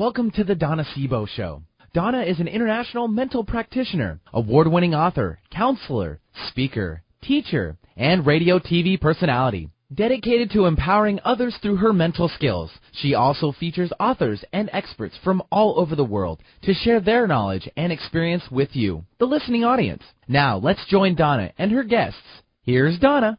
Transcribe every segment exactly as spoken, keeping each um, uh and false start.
Welcome to the Donna Sebo Show. Donna is an international mental practitioner, award-winning author, counselor, speaker, teacher, and radio T V personality. Dedicated to empowering others through her mental skills, she also features authors and experts from all over the world to share their knowledge and experience with you, the listening audience. Now, let's join Donna and her guests. Here's Donna.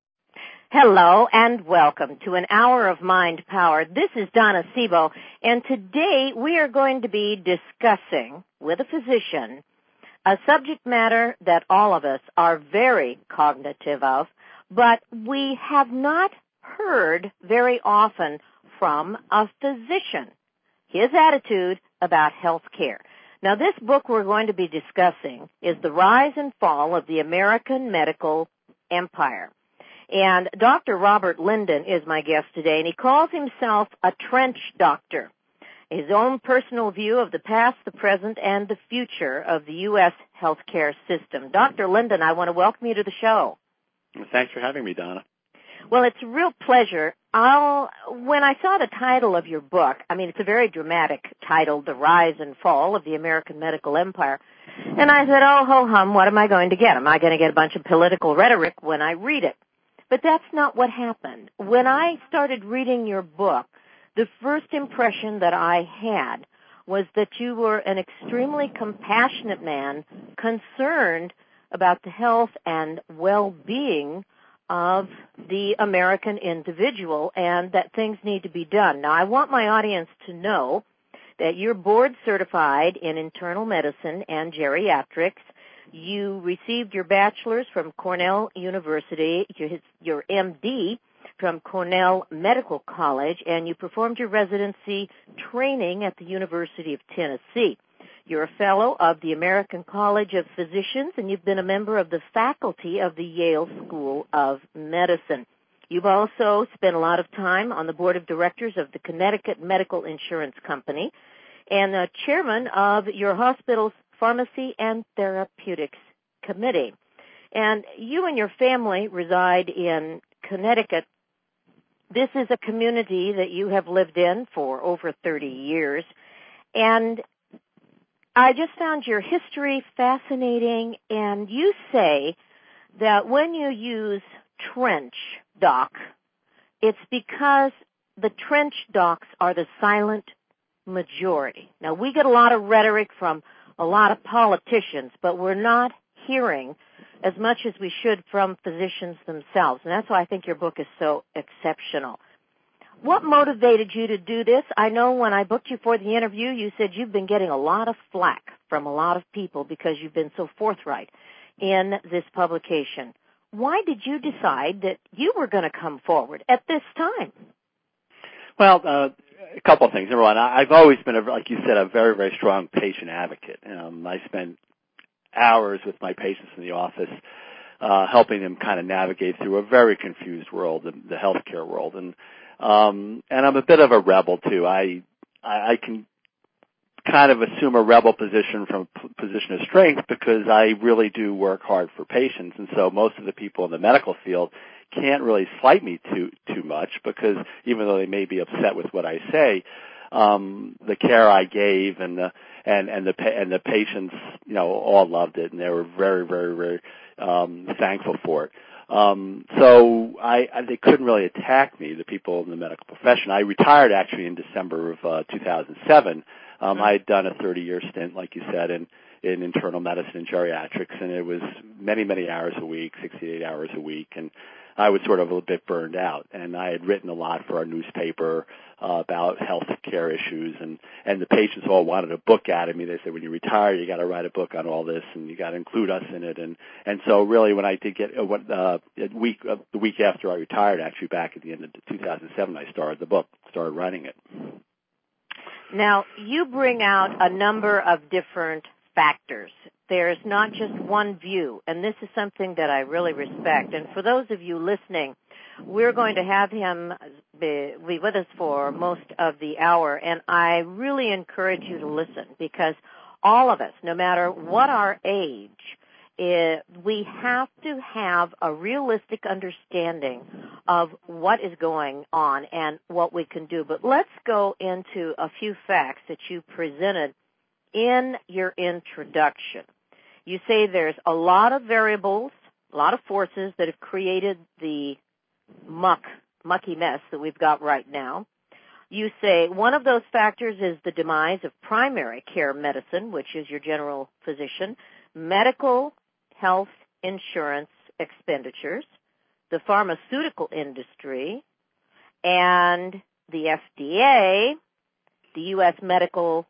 Hello and welcome to an hour of mind power. This is Donna Sebo, and today we are going to be discussing with a physician a subject matter that all of us are very cognitive of, but we have not heard very often from a physician, his attitude about health care. Now, this book we're going to be discussing is The Rise and Fall of the American Medical Empire. And Doctor Robert Linden is my guest today, and he calls himself a trench doctor. His own personal view of the past, the present, and the future of the U S healthcare system. Doctor Linden, I want to welcome you to the show. Well, thanks for having me, Donna. Well, it's a real pleasure. I'll, when I saw the title of your book, I mean, it's a very dramatic title, The Rise and Fall of the American Medical Empire. And I said, oh, ho hum, what am I going to get? Am I going to get a bunch of political rhetoric when I read it? But that's not what happened. When I started reading your book, the first impression that I had was that you were an extremely compassionate man concerned about the health and well-being of the American individual and that things need to be done. Now, I want my audience to know that you're board certified in internal medicine and geriatrics. You received your bachelor's from Cornell University, your M D from Cornell Medical College, and you performed your residency training at the University of Tennessee. You're a fellow of the American College of Physicians, and you've been a member of the faculty of the Yale School of Medicine. You've also spent a lot of time on the board of directors of the Connecticut Medical Insurance Company and the chairman of your hospital's Pharmacy and Therapeutics Committee. And you and your family reside in Connecticut. This is a community that you have lived in for over thirty years. And I just found your history fascinating, and you say that when you use trench doc, it's because the trench docs are the silent majority. Now, we get a lot of rhetoric from a lot of politicians, but we're not hearing as much as we should from physicians themselves, and that's why I think your book is so exceptional. What motivated you to do this? I know when I booked you for the interview, you said you've been getting a lot of flack from a lot of people because you've been so forthright in this publication. Why did you decide that you were going to come forward at this time? Well, uh, a couple of things. Number one, I've always been, a, like you said, a very, very strong patient advocate. Um, I spend hours with my patients in the office uh, helping them kind of navigate through a very confused world, the, the healthcare world. And um, and I'm a bit of a rebel, too. I, I, I can kind of assume a rebel position from a position of strength because I really do work hard for patients. And so most of the people in the medical field can't really slight me too too much because even though they may be upset with what I say, um, the care I gave and the and and the and the patients, you know, all loved it, and they were very very very um, thankful for it. Um, so I, I they couldn't really attack me, the people in the medical profession. I retired actually in December of uh, two thousand seven. Um, mm-hmm. I had done a thirty-year stint, like you said, in in internal medicine and geriatrics, and it was many many hours a week, sixty-eight hours a week, and I was sort of a little bit burned out, and I had written a lot for our newspaper uh, about health care issues, and, and the patients all wanted a book out of me. They said, when you retire, you got to write a book on all this, and you got to include us in it. And, and so really when I did get, uh, what, uh, a week, uh, the week after I retired, actually back at the end of two thousand seven, I started the book, started writing it. Now, you bring out a number of different factors. There's not just one view, and this is something that I really respect. And for those of you listening, we're going to have him be, be with us for most of the hour, and I really encourage you to listen because all of us, no matter what our age, it, we have to have a realistic understanding of what is going on and what we can do. But let's go into a few facts that you presented in your introduction. You say there's a lot of variables, a lot of forces that have created the muck, mucky mess that we've got right now. You say one of those factors is the demise of primary care medicine, which is your general physician, medical health insurance expenditures, the pharmaceutical industry, and the F D A, the U S medical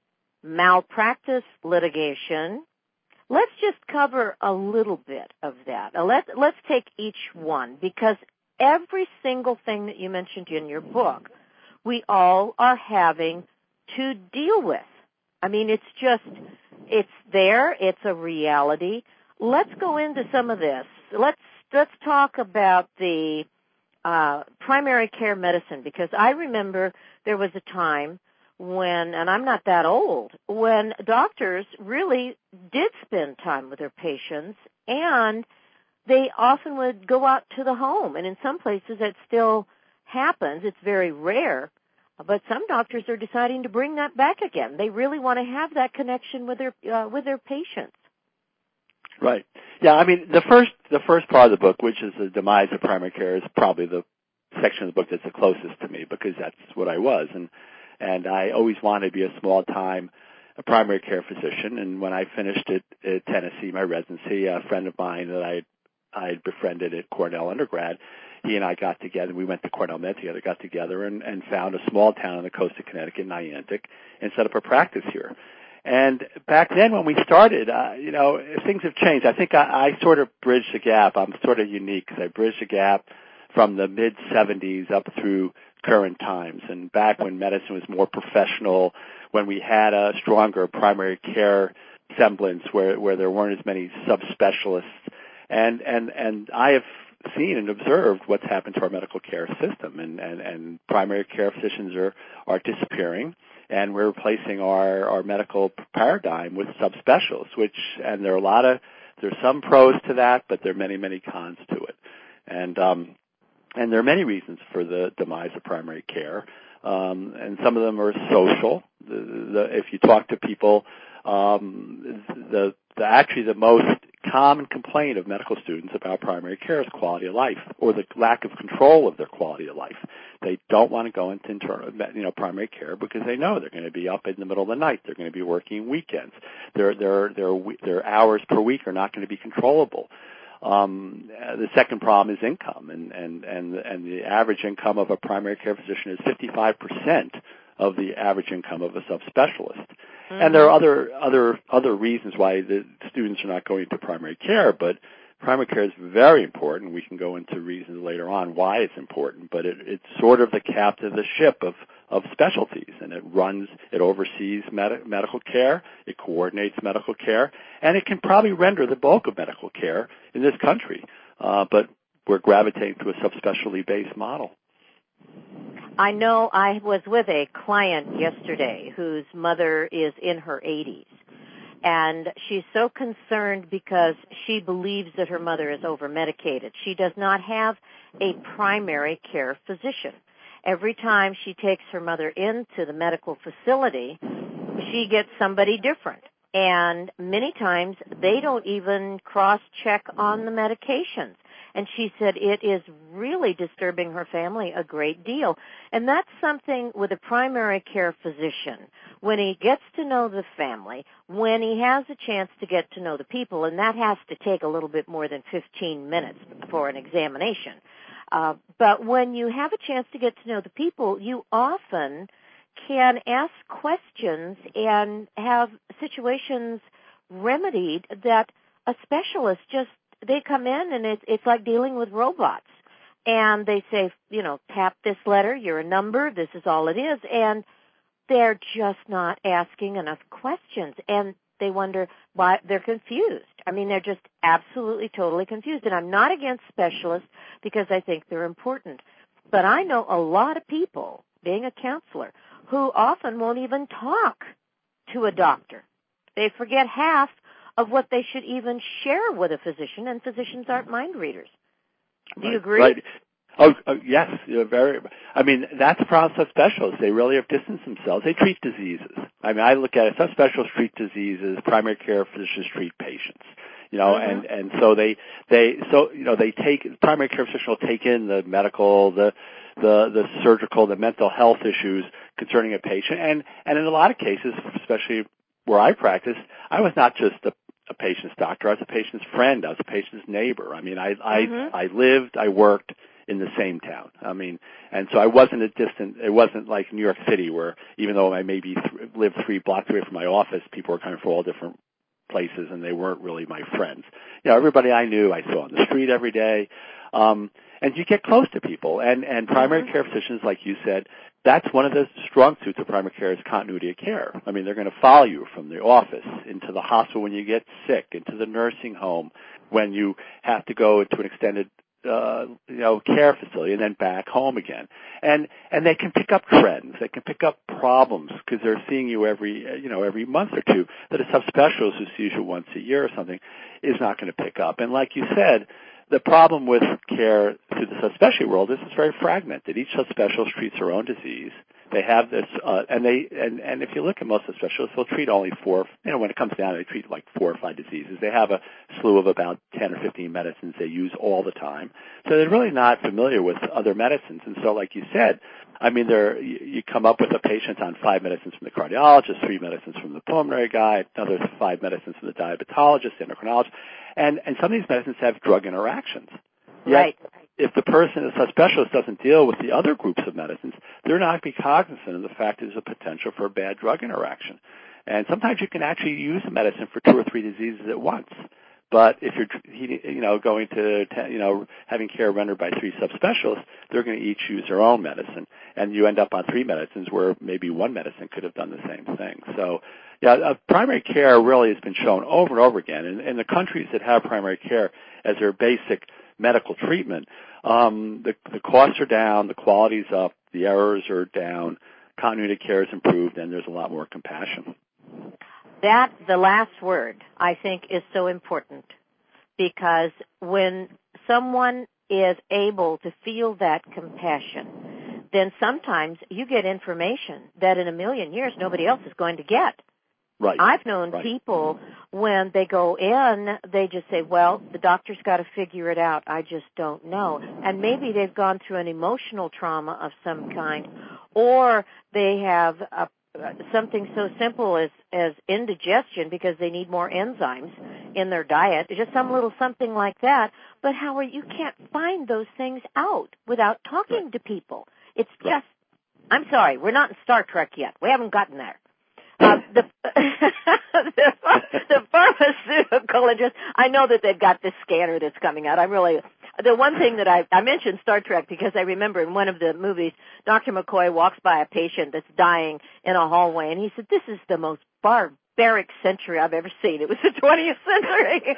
malpractice litigation. Let's just cover a little bit of that. Now let's, let's take each one, because every single thing that you mentioned in your book, we all are having to deal with. I mean, it's just, it's there, it's a reality. Let's go into some of this. Let's, let's talk about the uh, primary care medicine, because I remember there was a time when, and I'm not that old, when doctors really did spend time with their patients, and they often would go out to the home. And in some places that still happens. It's very rare. But some doctors are deciding to bring that back again. They really want to have that connection with their uh, with their patients. Right. Yeah, I mean, the first the first part of the book, which is the demise of primary care, is probably the section of the book that's the closest to me, because that's what I was. And and I always wanted to be a small-time a primary care physician. And when I finished at, at Tennessee, my residency, a friend of mine that I I had befriended at Cornell undergrad, he and I got together. We went to Cornell Med together, got together, and, and found a small town on the coast of Connecticut, Niantic, and set up a practice here. And back then when we started, uh, you know, things have changed. I think I, I sort of bridged the gap. I'm sort of unique because I bridged the gap from the mid seventies up through current times. And back when medicine was more professional, when we had a stronger primary care semblance where, where there weren't as many subspecialists. And, and, and I have seen and observed what's happened to our medical care system, and, and, and primary care physicians are, are disappearing, and we're replacing our, our medical paradigm with subspecialists, which, and there are a lot of, there's some pros to that, but there are many, many cons to it. And, um, and there are many reasons for the demise of primary care. Um, and some of them are social. The, the, if you talk to people, um, the, the actually the most common complaint of medical students about primary care is quality of life, or the lack of control of their quality of life. They don't want to go into internal, you know, primary care because they know they're going to be up in the middle of the night. They're going to be working weekends. Their their their their hours per week are not going to be controllable. Um, the second problem is income, and and and and the average income of a primary care physician is fifty-five percent of the average income of a subspecialist. Mm-hmm. And there are other other other reasons why the students are not going to primary care, but primary care is very important. We can go into reasons later on why it's important, but it, it's sort of the captain of the ship of, of specialties, and it runs, it oversees med- medical care, it coordinates medical care, and it can probably render the bulk of medical care in this country. Uh, but we're gravitating to a subspecialty-based model. I know I was with a client yesterday whose mother is in her eighties, and she's so concerned because she believes that her mother is over-medicated. She does not have a primary care physician. Every time she takes her mother into the medical facility, she gets somebody different. And many times they don't even cross-check on the medications. And she said it is really disturbing her family a great deal. And that's something with a primary care physician. When he gets to know the family, when he has a chance to get to know the people, and that has to take a little bit more than fifteen minutes for an examination. Uh, but when you have a chance to get to know the people, you often can ask questions and have situations remedied that a specialist just, they come in and it's, it's like dealing with robots. And they say, you know, tap this letter, you're a number, this is all it is. And they're just not asking enough questions. And they wonder why they're confused. I mean, they're just absolutely, totally confused. And I'm not against specialists because I think they're important. But I know a lot of people, being a counselor, who often won't even talk to a doctor. They forget half of what they should even share with a physician, and physicians aren't mind readers. Do you right, agree? Right. Oh, oh yes, you're very. I mean, that's the problem with subspecialists. They really have distanced themselves. They treat diseases. I mean, I look at it. Subspecialists treat diseases. Primary care physicians treat patients. You know, mm-hmm. and and so they they so you know they take primary care physician will take in the medical, the the the surgical, the mental health issues concerning a patient, and and in a lot of cases, especially where I practice, I was not just a a patient's doctor. I was a patient's friend. I was a patient's neighbor. I mean, I mm-hmm. I I lived, I worked in the same town. I mean, and so I wasn't a distant, it wasn't like New York City where even though I maybe th- lived three blocks away from my office, people were coming from all different places and they weren't really my friends. You know, everybody I knew I saw on the street every day. Um, and you get close to people. And, and primary mm-hmm. care physicians, like you said, that's one of the strong suits of primary care is continuity of care. I mean, they're going to follow you from the office into the hospital when you get sick, into the nursing home, when you have to go into an extended Uh, you know, care facility and then back home again. And, and they can pick up trends. They can pick up problems because they're seeing you every, you know, every month or two that a subspecialist who sees you once a year or something is not going to pick up. And like you said, the problem with care through the subspecialty world is it's very fragmented. Each subspecialist treats their own disease. They have this, uh, and they, and, and if you look at most of the specialists, they'll treat only four, you know, when it comes down, they treat like four or five diseases. They have a slew of about ten or fifteen medicines they use all the time. So they're really not familiar with other medicines. And so, like you said, I mean, there, you come up with a patient on five medicines from the cardiologist, three medicines from the pulmonary guy, another five medicines from the diabetologist, endocrinologist, and, and some of these medicines have drug interactions. Yet, right. If the person, a subspecialist, doesn't deal with the other groups of medicines, they're not be cognizant of the fact there's a potential for a bad drug interaction. And sometimes you can actually use a medicine for two or three diseases at once. But if you're, you know, going to, you know, having care rendered by three subspecialists, they're going to each use their own medicine, and you end up on three medicines where maybe one medicine could have done the same thing. So, yeah, uh, primary care really has been shown over and over again. In, in the countries that have primary care as their basic medical treatment, um, the, the costs are down, the quality's up, the errors are down, continuity of care is improved, and there's a lot more compassion. That, the last word, I think, is so important, because when someone is able to feel that compassion, then sometimes you get information that in a million years nobody else is going to get. Right. I've known right. people, when they go in, they just say, well, the doctor's got to figure it out. I just don't know. And maybe they've gone through an emotional trauma of some kind, or they have a something so simple as, as indigestion because they need more enzymes in their diet, just some little something like that. But Howard, you can't find those things out without talking right. to people. It's right. just, I'm sorry, we're not in Star Trek yet. We haven't gotten there. Uh, the, the the pharmaceutical industry, I know that they've got this scanner that's coming out. I really, the one thing that I, I mentioned Star Trek because I remember in one of the movies, Doctor McCoy walks by a patient that's dying in a hallway, and he said, this is the most barbaric century I've ever seen. It was the twentieth century.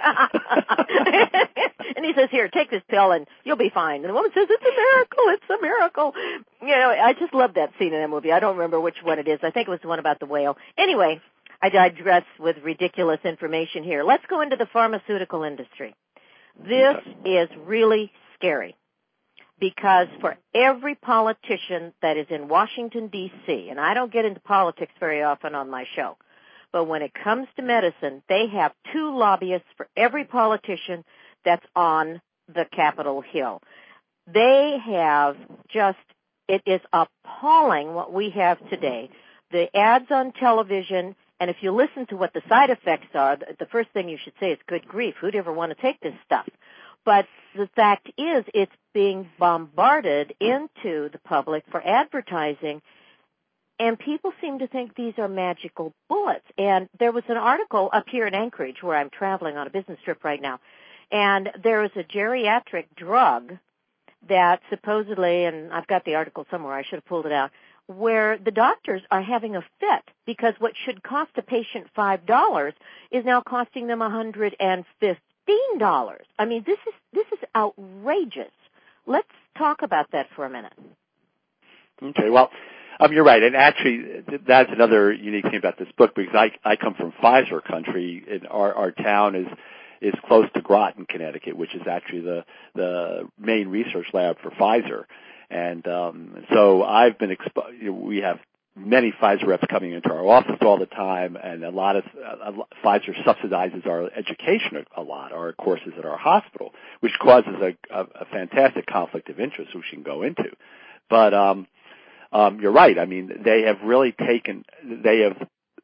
And he says, here, take this pill and you'll be fine. And the woman says, it's a miracle, it's a miracle. You know, I just love that scene in that movie. I don't remember which one it is. I think it was the one about the whale. Anyway, I digress with ridiculous information here. Let's go into the pharmaceutical industry. This is really scary because for every politician that is in Washington, D C, and I don't get into politics very often on my show, but when it comes to medicine, they have two lobbyists for every politician that's on the Capitol Hill. They have just, it is appalling what we have today. The ads on television, and if you listen to what the side effects are, the first thing you should say is, good grief, who'd ever want to take this stuff? But the fact is, it's being bombarded into the public for advertising, and people seem to think these are magical bullets. And there was an article up here in Anchorage where I'm traveling on a business trip right now, and there is a geriatric drug that supposedly, and I've got the article somewhere, I should have pulled it out, where the doctors are having a fit because what should cost a patient five dollars is now costing them one hundred fifteen dollars. I mean, this is this is outrageous. Let's talk about that for a minute. Okay, well, Um, you're right, and actually, that's another unique thing about this book because I I come from Pfizer country, and our our town is is close to Groton, Connecticut, which is actually the the main research lab for Pfizer, and um, so I've been expo- we have many Pfizer reps coming into our office all the time, and a lot of uh, Pfizer subsidizes our education a, a lot, our courses at our hospital, which causes a, a, a fantastic conflict of interest, which we can go into, but. um Um, you're right. I mean, they have really taken, they have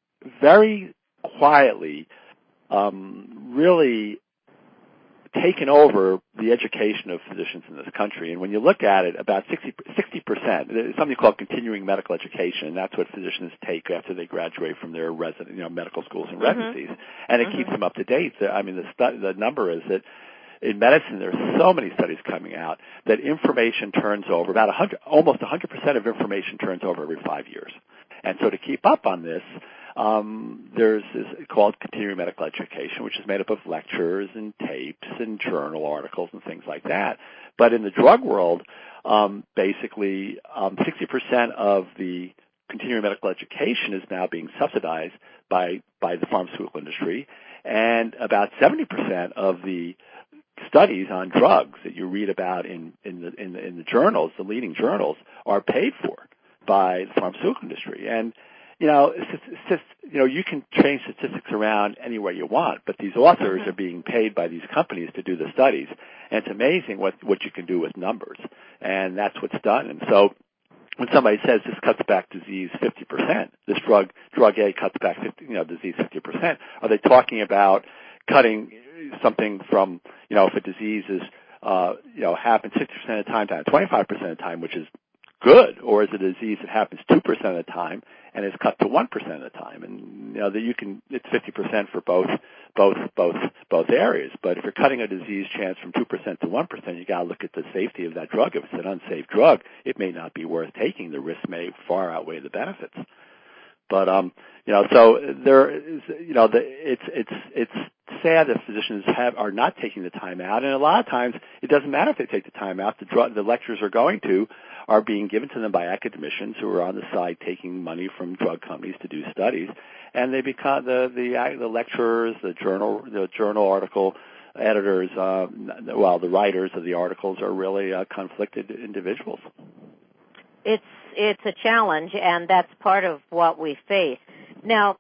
very quietly, um, really taken over the education of physicians in this country. And when you look at it, about sixty percent, there's something called continuing medical education, and that's what physicians take after they graduate from their resident, you know, medical schools and residencies. Mm-hmm. And it mm-hmm. keeps them up to date. I mean, the, stu- the number is that in medicine, there's so many studies coming out that information turns over, about one hundred, almost one hundred percent of information turns over every five years. And so to keep up on this, um, there's this called continuing medical education, which is made up of lectures and tapes and journal articles and things like that. But in the drug world, um, basically, um, sixty percent of the continuing medical education is now being subsidized by, by the pharmaceutical industry, and about seventy percent of the studies on drugs that you read about in, in the in the in the journals, the leading journals, are paid for by the pharmaceutical industry. And you know, it's just, it's just you know, you can change statistics around any way you want, but these authors are being paid by these companies to do the studies, and it's amazing what what you can do with numbers, and that's what's done. And so, when somebody says this cuts back disease fifty percent, this drug drug A cuts back fifty, you know, disease fifty percent, are they talking about cutting something from, you know, if a disease is, uh, you know, happens sixty percent of the time, to twenty-five percent of the time, which is good, or is it a disease that happens two percent of the time and is cut to one percent of the time? And, you know, that you can, it's fifty percent for both, both, both, both areas. But if you're cutting a disease chance from two percent to one percent, you gotta look at the safety of that drug. If it's an unsafe drug, it may not be worth taking. The risk may far outweigh the benefits. But, um, you know, so there is, you know, the, it's, it's, it's sad that physicians have, are not taking the time out. And a lot of times it doesn't matter if they take the time out. The drug, the lectures are going to are being given to them by academicians who are on the side taking money from drug companies to do studies. And they become the, the, the lecturers, the journal, the journal article editors, uh, well, the writers of the articles are really uh, conflicted individuals. It's it's a challenge, and that's part of what we face. Now,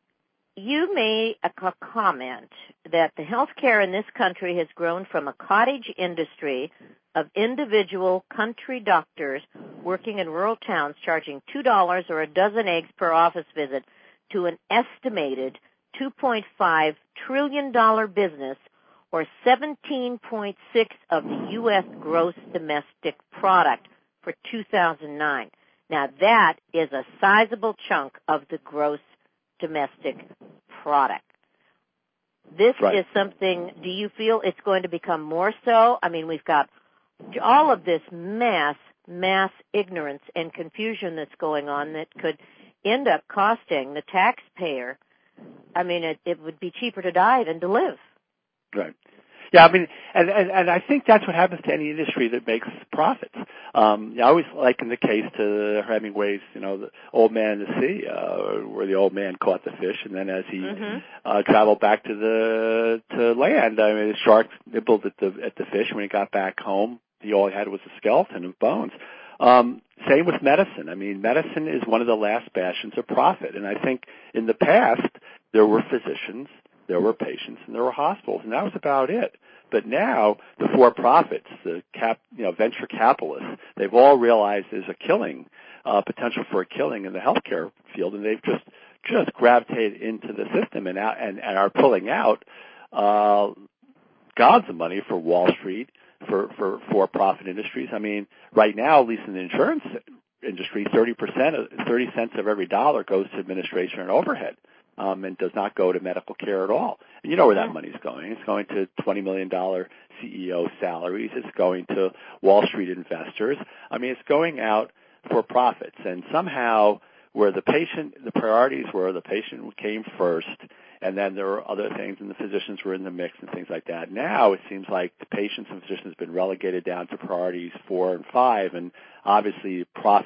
you made a comment that the healthcare in this country has grown from a cottage industry of individual country doctors working in rural towns charging two dollars or a dozen eggs per office visit to an estimated two point five trillion dollars business, or seventeen point six of the U S gross domestic product for two thousand nine. Now, that is a sizable chunk of the gross domestic product. This right. is something, do you feel it's going to become more so? I mean, we've got all of this mass, mass ignorance and confusion that's going on that could end up costing the taxpayer. I mean, it, it would be cheaper to die than to live. Right. Yeah, I mean, and, and, and I think that's what happens to any industry that makes profits. Um, I always liken the case to Hemingway's, you know, the Old Man in the Sea, uh, where the old man caught the fish, and then as he mm-hmm. uh, traveled back to the to land, I mean, the shark nibbled at the at the fish. When he got back home, he all he had was a skeleton and bones. Um, same with medicine. I mean, medicine is one of the last bastions of profit, and I think in the past there were physicians, there were patients, and there were hospitals, and that was about it. But now, the for-profits, the cap, you know, venture capitalists, they've all realized there's a killing, uh, potential for a killing in the healthcare field, and they've just just gravitated into the system and out, and, and are pulling out uh, gobs of money for Wall Street, for for for-profit industries. I mean, right now, at least in the insurance industry, thirty percent, of, thirty cents of every dollar goes to administration and overhead. Um, and does not go to medical care at all. And you know where that money's going. It's going to twenty million dollars C E O salaries. It's going to Wall Street investors. I mean, it's going out for profits. And somehow where the patient, the priorities were the patient came first, and then there were other things, and the physicians were in the mix and things like that. Now it seems like the patients and physicians have been relegated down to priorities four and five, and obviously profits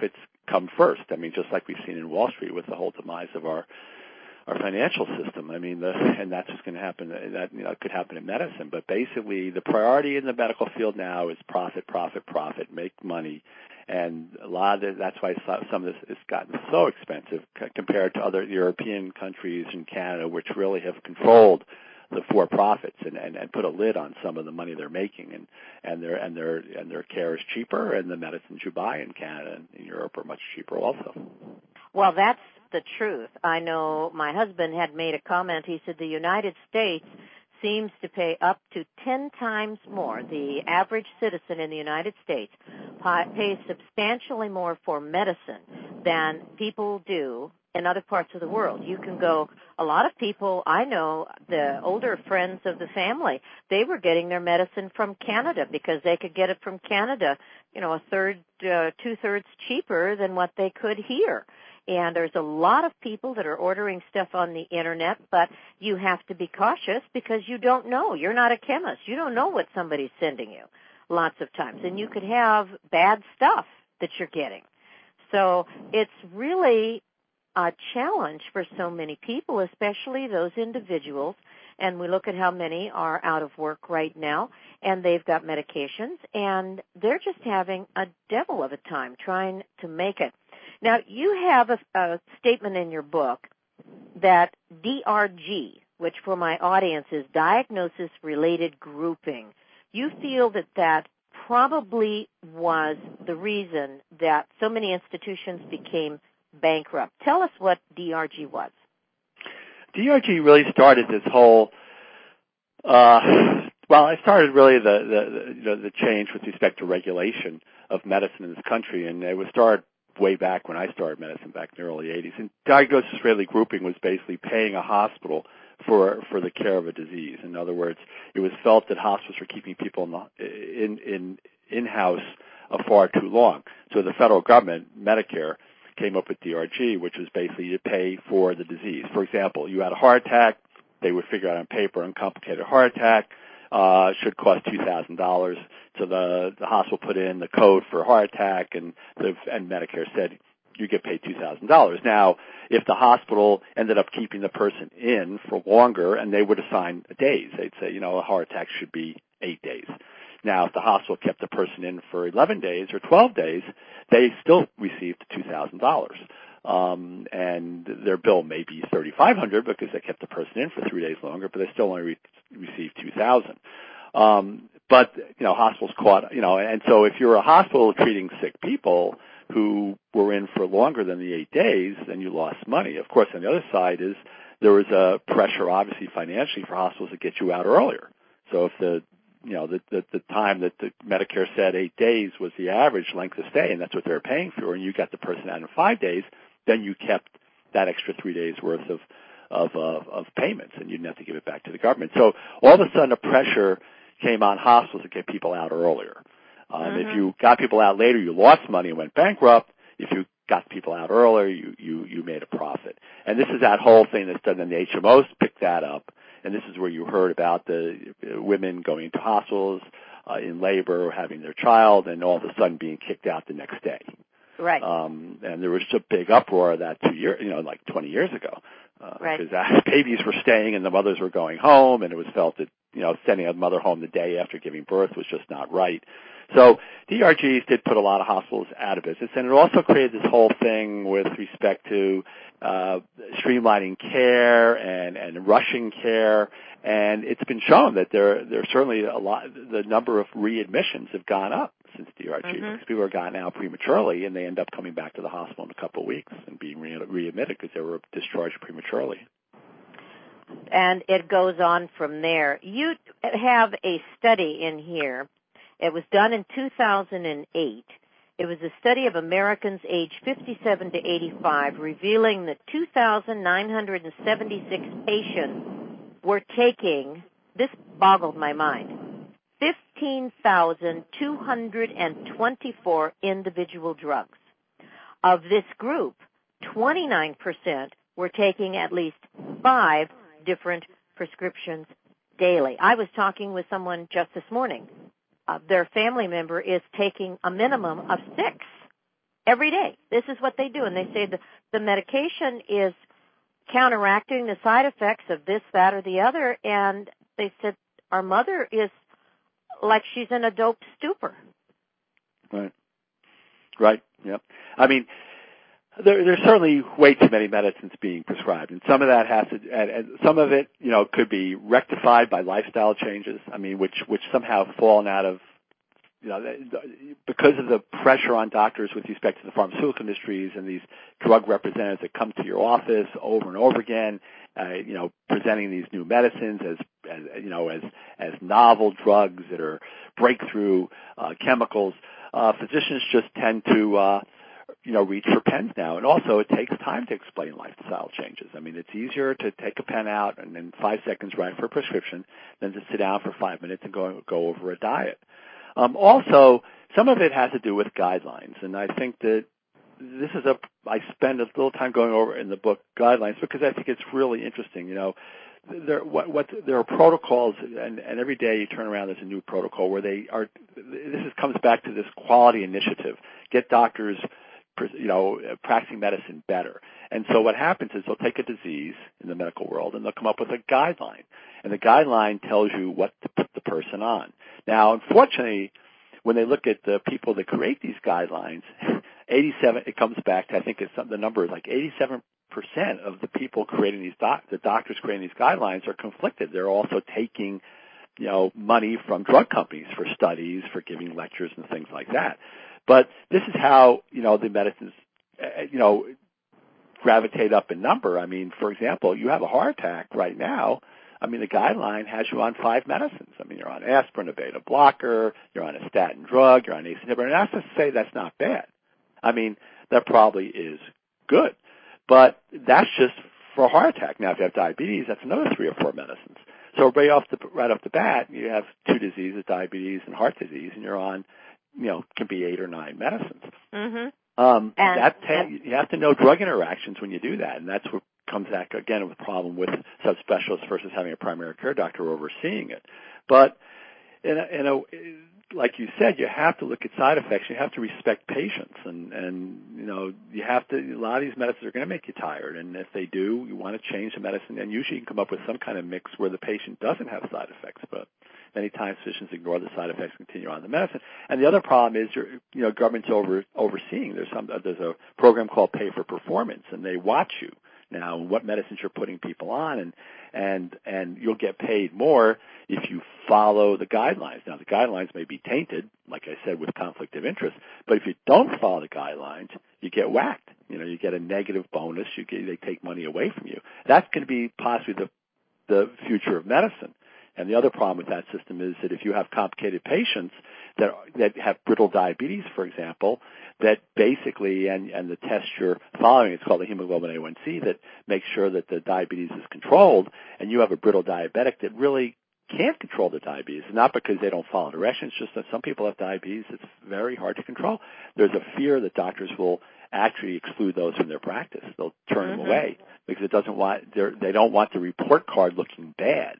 come first. I mean, just like we've seen in Wall Street with the whole demise of our our financial system. I mean, the, and that's just going to happen. That you know could happen in medicine. But basically, the priority in the medical field now is profit, profit, profit, make money, and a lot of it, that's why some of this has gotten so expensive compared to other European countries and Canada, which really have controlled the for-profits and, and, and put a lid on some of the money they're making, and, and their and their and their care is cheaper, and the medicines you buy in Canada and in Europe are much cheaper also. Well, that's the truth. I know my husband had made a comment. He said the United States seems to pay up to ten times more. The average citizen in the United States pays substantially more for medicine than people do in other parts of the world. You can go, a lot of people, I know, the older friends of the family, they were getting their medicine from Canada because they could get it from Canada, you know, a third, uh, two-thirds cheaper than what they could here. And there's a lot of people that are ordering stuff on the Internet, but you have to be cautious because you don't know. You're not a chemist. You don't know what somebody's sending you lots of times. And you could have bad stuff that you're getting. So it's really a challenge for so many people, especially those individuals. And we look at how many are out of work right now, and they've got medications, and they're just having a devil of a time trying to make it. Now, you have a, a statement in your book that D R G, which for my audience is diagnosis-related grouping, you feel that that probably was the reason that so many institutions became bankrupt. Tell us what D R G was. D R G really started this whole, uh, well, it started really the, the, you know, the change with respect to regulation of medicine in this country, and it was started way back when I started medicine back in the early eighties. And diagnosis-related grouping was basically paying a hospital for for the care of a disease. In other words, it was felt that hospitals were keeping people in the, in, in in-house uh, far too long. So the federal government, Medicare, came up with D R G, which was basically to pay for the disease. For example, you had a heart attack, they would figure out on paper uncomplicated heart attack uh, should cost two thousand dollars. So the the hospital put in the code for a heart attack, and the and Medicare said you get paid two thousand dollars. Now, if the hospital ended up keeping the person in for longer, and they would assign days, they'd say, you know, a heart attack should be eight days. Now, if the hospital kept the person in for eleven days or twelve days, they still received two thousand dollars. Um, and their bill may be thirty-five hundred dollars because they kept the person in for three days longer, but they still only re- received two thousand dollars. Um, but, you know, hospitals caught, you know, and so if you're a hospital treating sick people who were in for longer than the eight days, then you lost money. Of course, on the other side is there was a pressure, obviously, financially for hospitals to get you out earlier. So if the you know, the, the, the time that the Medicare said eight days was the average length of stay, and that's what they were paying for, and you got the person out in five days, then you kept that extra three days worth of, of, uh, of payments, and you didn't have to give it back to the government. So all of a sudden, a pressure came on hospitals to get people out earlier. Um, mm-hmm. If you got people out later, you lost money and went bankrupt. If you got people out earlier, you, you, you made a profit. And this is that whole thing that's done, and the H M Os picked that up. And this is where you heard about the women going into hospitals uh, in labor, having their child, and all of a sudden being kicked out the next day. Right. Um, and there was a big uproar of that two years, you know, like twenty years ago, uh, right. because uh, babies were staying and the mothers were going home, and it was felt that, you know, sending a mother home the day after giving birth was just not right. So D R Gs did put a lot of hospitals out of business, and it also created this whole thing with respect to uh, streamlining care and, and rushing care. And it's been shown that there there's certainly a lot. The number of readmissions have gone up since D R G mm-hmm. because people are gotten out prematurely, and they end up coming back to the hospital in a couple of weeks and being re- readmitted because they were discharged prematurely. And it goes on from there. You have a study in here. It was done in two thousand eight. It was a study of Americans aged fifty-seven to eighty-five, revealing that two thousand nine hundred seventy-six patients were taking, this boggled my mind, fifteen thousand two hundred twenty-four individual drugs. Of this group, twenty-nine percent were taking at least five different prescriptions daily. I was talking with someone just this morning. Uh, their family member is taking a minimum of six every day. This is what they do. And they say the, the medication is counteracting the side effects of this, that, or the other. And they said our mother is like she's in a dope stupor. Right. Right. Yep. I mean, there, there's certainly way too many medicines being prescribed, and some of that has to, and, and some of it, you know, could be rectified by lifestyle changes. I mean, which which somehow have fallen out of, you know, because of the pressure on doctors with respect to the pharmaceutical industries and these drug representatives that come to your office over and over again, uh, you know, presenting these new medicines as, as you know, as as novel drugs that are breakthrough uh, chemicals. Uh, physicians just tend to, uh, you know, reach for pens now. And also it takes time to explain lifestyle changes. I mean, it's easier to take a pen out and in five seconds write for a prescription than to sit down for five minutes and go, go over a diet. Um, also, some of it has to do with guidelines. And I think that this is a, I spend a little time going over in the book guidelines because I think it's really interesting. You know, there, what, what, there are protocols, and, and every day you turn around, there's a new protocol where they are, this is, comes back to this quality initiative. Get doctors, you know, practicing medicine better. And so what happens is they'll take a disease in the medical world and they'll come up with a guideline. And the guideline tells you what to put the person on. Now, unfortunately, when they look at the people that create these guidelines, eighty-seven, it comes back to, I think it's some, the number is like eighty-seven percent of the people creating these, doc, the doctors creating these guidelines are conflicted. They're also taking, you know, money from drug companies for studies, for giving lectures and things like that. But this is how, you know, the medicines, you know, gravitate up in number. I mean, for example, you have a heart attack right now. I mean, the guideline has you on five medicines. I mean, you're on aspirin, a beta blocker, you're on a statin drug, you're on ACE inhibitor. And that's to say that's not bad. I mean, that probably is good. But that's just for a heart attack. Now, if you have diabetes, that's another three or four medicines. So right off the, right off the bat, you have two diseases, diabetes and heart disease, and you're on, you know, can be eight or nine medicines. Mm-hmm. Um, and, that ta- you have to know drug interactions when you do that, and that's what comes back again with the problem with subspecialists versus having a primary care doctor overseeing it. But in a, in a, like you said, you have to look at side effects. You have to respect patients, and and you know you have to. A lot of these medicines are going to make you tired, and if they do, you want to change the medicine. And usually, you can come up with some kind of mix where the patient doesn't have side effects, but many times physicians ignore the side effects and continue on the medicine. And the other problem is, you're, you know, government's over overseeing. There's some there's a program called Pay for Performance, and they watch you now and what medicines you're putting people on, and and and you'll get paid more if you follow the guidelines. Now, the guidelines may be tainted, like I said, with conflict of interest, but if you don't follow the guidelines, you get whacked. You know, you get a negative bonus. You get, they take money away from you. That's going to be possibly the the future of medicine. And the other problem with that system is that if you have complicated patients that that have brittle diabetes, for example, that basically, and, and the test you're following, it's called the hemoglobin A one C, that makes sure that the diabetes is controlled, and you have a brittle diabetic that really can't control the diabetes, not because they don't follow directions, just that some people have diabetes that's very hard to control. There's a fear that doctors will actually exclude those from their practice. They'll turn mm-hmm. them away because it doesn't want, they don't want the report card looking bad.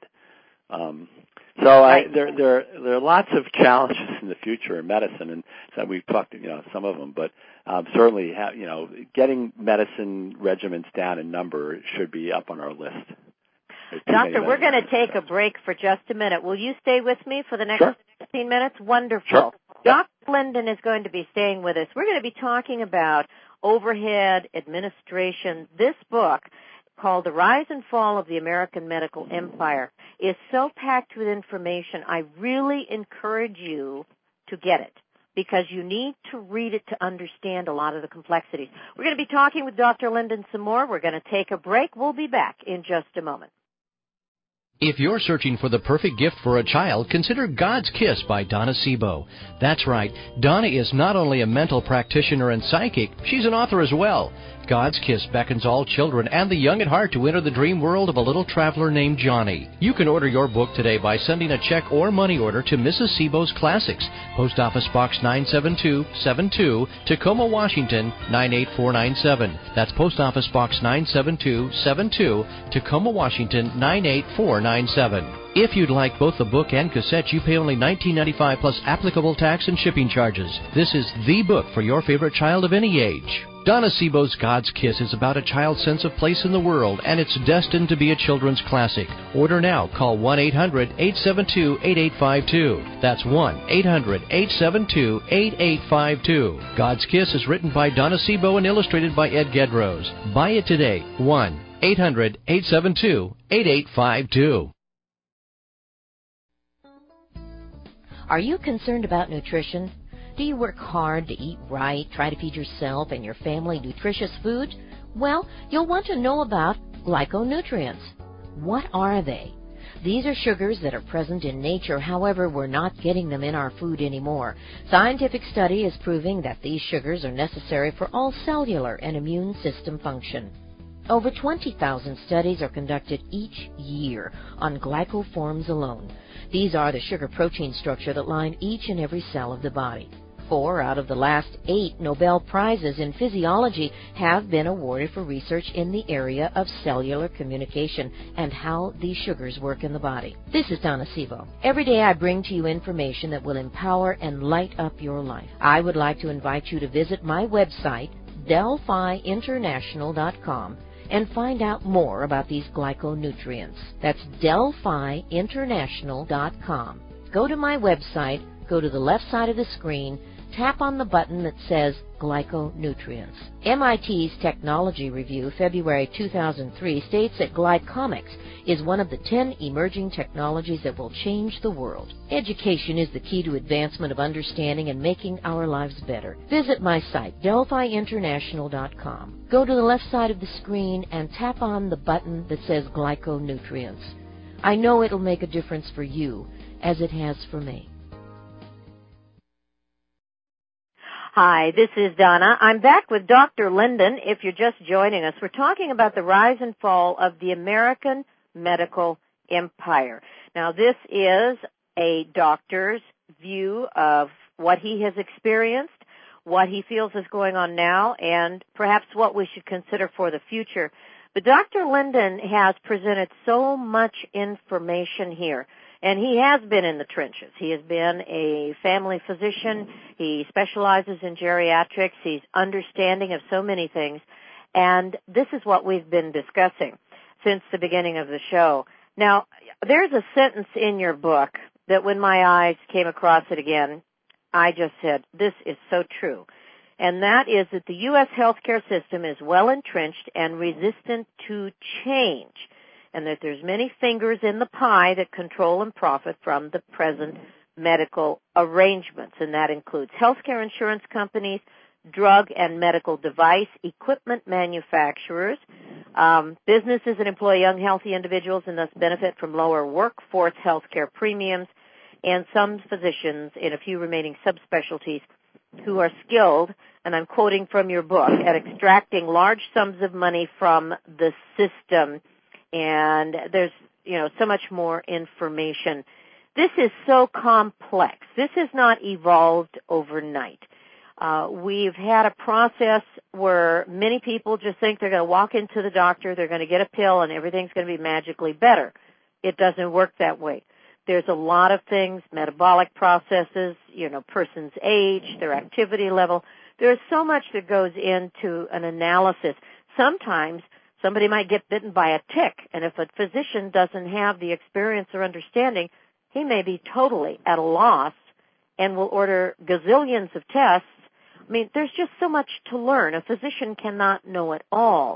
Um, so I, there, there, there are lots of challenges in the future in medicine, and so we've talked, you know, some of them. But um, certainly, ha- you know, getting medicine regimens down in number should be up on our list. Doctor, we're going to take a break for just a minute. Will you stay with me for the next sure. fifteen minutes? Wonderful. Sure. Doctor Linden is going to be staying with us. We're going to be talking about overhead administration. This book, called The Rise and Fall of the American Medical Empire, is so packed with information. I really encourage you to get it, because you need to read it to understand a lot of the complexities. We're going to be talking with Doctor Linden some more. We're going to take a break. We'll be back in just a moment. If you're searching for the perfect gift for a child, consider God's Kiss by Donna Sebo. That's right, Donna is not only a mental practitioner and psychic, she's an author as well. God's Kiss beckons all children and the young at heart to enter the dream world of a little traveler named Johnny. You can order your book today by sending a check or money order to Missus Sebo's Classics, Post Office Box nine seven two seven two, Tacoma, Washington nine eight four nine seven. That's Post Office Box nine seven two seven two, Tacoma, Washington nine eight four nine seven. If you'd like both the book and cassette, you pay only nineteen ninety-five plus applicable tax and shipping charges. This is the book for your favorite child of any age. Donna Sebo's God's Kiss is about a child's sense of place in the world, and it's destined to be a children's classic. Order now. Call one eight hundred eight seven two eight eight five two. That's one eight hundred eight seven two eight eight five two. God's Kiss is written by Donna Sebo and illustrated by Ed Gedrose. Buy it today. one eight hundred eight seven two eight eight five two. Are you concerned about nutrition? Do you work hard to eat right, try to feed yourself and your family nutritious food? Well, you'll want to know about glyconutrients. What are they? These are sugars that are present in nature, however, we're not getting them in our food anymore. Scientific study is proving that these sugars are necessary for all cellular and immune system function. Over twenty thousand studies are conducted each year on glycoforms alone. These are the sugar-protein structure that line each and every cell of the body. Four out of the last eight Nobel Prizes in physiology have been awarded for research in the area of cellular communication and how these sugars work in the body. This is Donna Sebo. Every day I bring to you information that will empower and light up your life. I would like to invite you to visit my website, Delphi International dot com, and find out more about these glyconutrients. That's Delphi International dot com. Go to my website, go to the left side of the screen, tap on the button that says Glyconutrients. M I T's Technology Review, February two thousand three, states that glycomics is one of the ten emerging technologies that will change the world. Education is the key to advancement of understanding and making our lives better. Visit my site, Delphi International dot com. Go to the left side of the screen and tap on the button that says Glyconutrients. I know it'll make a difference for you, as it has for me. Hi, this is Donna. I'm back with Doctor Linden. If you're just joining us, we're talking about the rise and fall of the American medical empire. Now, this is a doctor's view of what he has experienced, what he feels is going on now, and perhaps what we should consider for the future. But Doctor Linden has presented so much information here. And he has been in the trenches. He has been a family physician. He specializes in geriatrics. He's understanding of so many things. And this is what we've been discussing since the beginning of the show. Now, there's a sentence in your book that when my eyes came across it again, I just said, this is so true. And that is that the U S healthcare system is well entrenched and resistant to change, and that there's many fingers in the pie that control and profit from the present medical arrangements, and that includes healthcare insurance companies, drug and medical device equipment manufacturers, um, businesses that employ young, healthy individuals and thus benefit from lower workforce healthcare premiums, and some physicians in a few remaining subspecialties who are skilled, and I'm quoting from your book, at extracting large sums of money from the system. And there's, you know, so much more information. This is so complex. This has not evolved overnight. Uh, we've had a process where many people just think they're going to walk into the doctor, they're going to get a pill, and everything's going to be magically better. It doesn't work that way. There's a lot of things, metabolic processes, you know, person's age, their activity level. There's so much that goes into an analysis. Sometimes somebody might get bitten by a tick, and if a physician doesn't have the experience or understanding, he may be totally at a loss and will order gazillions of tests. I mean, there's just so much to learn. A physician cannot know it all.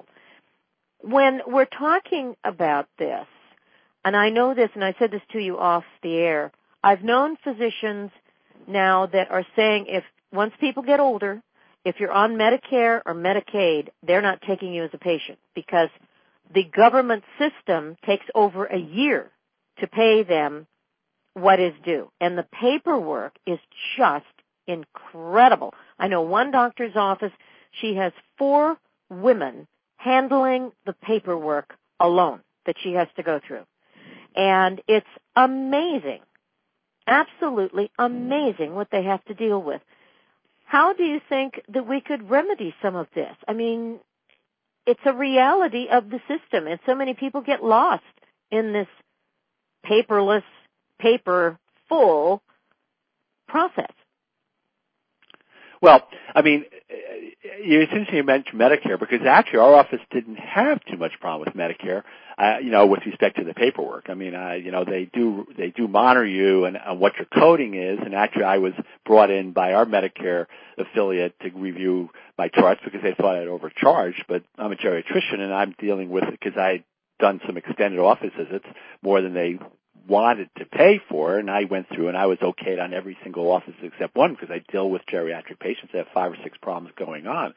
When we're talking about this, and I know this, and I said this to you off the air, I've known physicians now that are saying if once people get older, if you're on Medicare or Medicaid, they're not taking you as a patient because the government system takes over a year to pay them what is due. And the paperwork is just incredible. I know one doctor's office, she has four women handling the paperwork alone that she has to go through. And it's amazing, absolutely amazing what they have to deal with. How do you think that we could remedy some of this? I mean, it's a reality of the system, and so many people get lost in this paperless, paper-full process. Well, I mean, it's interesting you mentioned Medicare, because actually our office didn't have too much problem with Medicare, uh, you know, with respect to the paperwork. I mean, I, you know, they do they do monitor you and uh, what your coding is, and actually I was brought in by our Medicare affiliate to review my charts because they thought I'd overcharged, but I'm a geriatrician and I'm dealing with it because I'd done some extended office visits more than they wanted to pay for, and I went through and I was okayed on every single office except one because I deal with geriatric patients that have five or six problems going on.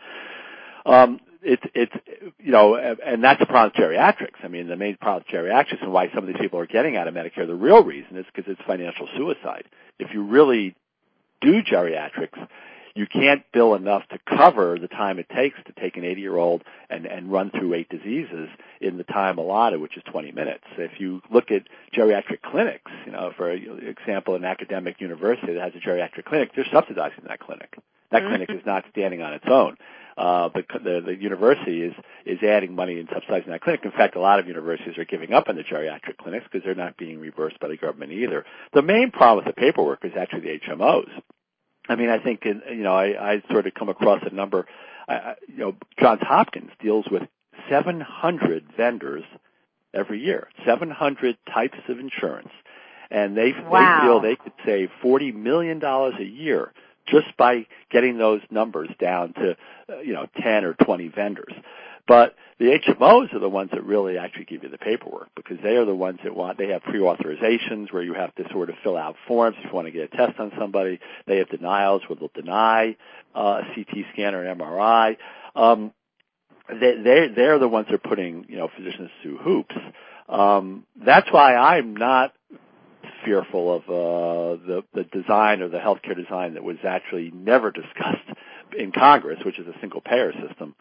Um, it's, it's, you know, and that's the problem with geriatrics. I mean, the main problem with geriatrics and why some of these people are getting out of Medicare, the real reason is because it's financial suicide. If you really do geriatrics, you can't bill enough to cover the time it takes to take an eighty-year-old and, and run through eight diseases in the time allotted, which is twenty minutes. If you look at geriatric clinics, you know, for example, an academic university that has a geriatric clinic, they're subsidizing that clinic. That mm-hmm. clinic is not standing on its own. Uh, the, the, the university is, is adding money and subsidizing that clinic. In fact, a lot of universities are giving up on the geriatric clinics because they're not being reimbursed by the government either. The main problem with the paperwork is actually the H M Os. I mean, I think, in, you know, I, I sort of come across a number, uh, you know, Johns Hopkins deals with seven hundred vendors every year, seven hundred types of insurance. And they, wow. they feel they could save forty million dollars a year just by getting those numbers down to, uh, you know, ten or twenty vendors. But the H M Os are the ones that really actually give you the paperwork because they are the ones that want, they have pre-authorizations where you have to sort of fill out forms if you want to get a test on somebody. They have denials where they'll deny uh, a C T scan or an M R I. Um, they, they, they're the ones that are putting, you know, physicians through hoops. Um, that's why I'm not fearful of uh, the, the design or the healthcare design that was actually never discussed in Congress, which is a single payer system.